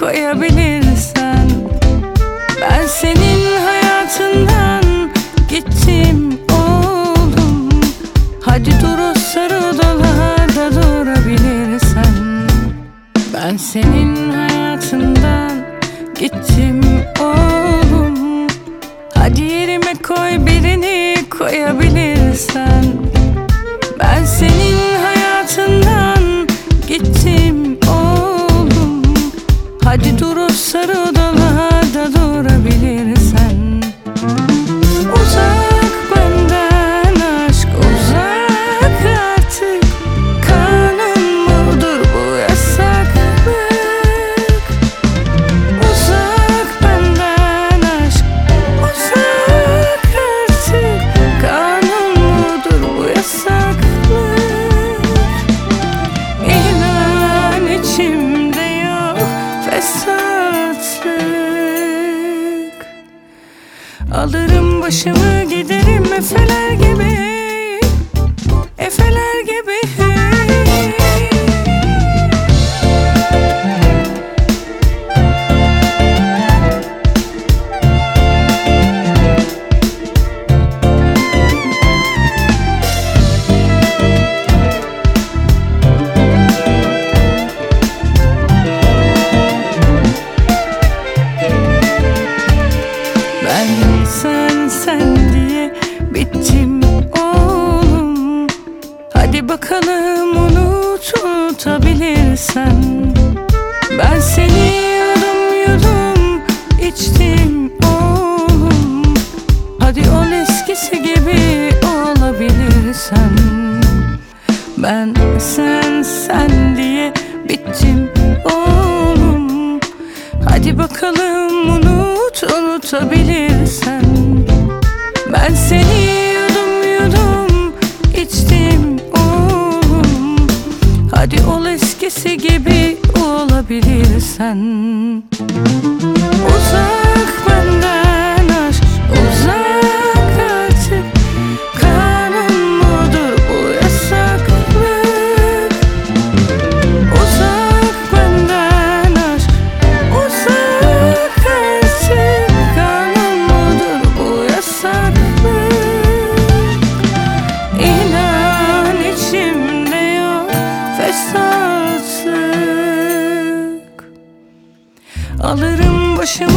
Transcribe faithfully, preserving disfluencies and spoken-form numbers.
koyabilirsen. Ben senin hayatından gittim oğlum. Hadi dur o sarı odalarda durabilirsen. Ben senin hayatından gittim oğlum. Hadi yerime koy birini koyabilirsen. Ben senin hayatından gittim oğlum. Hadi dur o sarı odalarda durabilirsen. Uzak benden aşk, uzak artık. Kanun mudur bu yasaklık? Uzak benden aşk, uzak artık. Kanun mudur bu yasaklık? İnan içimde yok fesatlık. Alırım başımı giderim efeler gibi, efeler gibi. Ben sen sen diye bittim oğlum. Hadi bakalım unut unutabilirsen. Ben seni yudum yudum içtim oğlum. Hadi ol eskisi gibi olabilirsen. Ben sen sen diye bittim oğlum. Hadi bakalım unut unutabilirsen. Ben seni yudum yudum içtim oğlum. Hadi ol eskisi gibi olabilirsen. Uzak benden aşk, uzak artık. Kanun mudur bu yasaklık? Uzak benden aşk, uzak artık. Kanun mudur bu yasaklık? İnan içimde yok fesatlık. Alırım başımı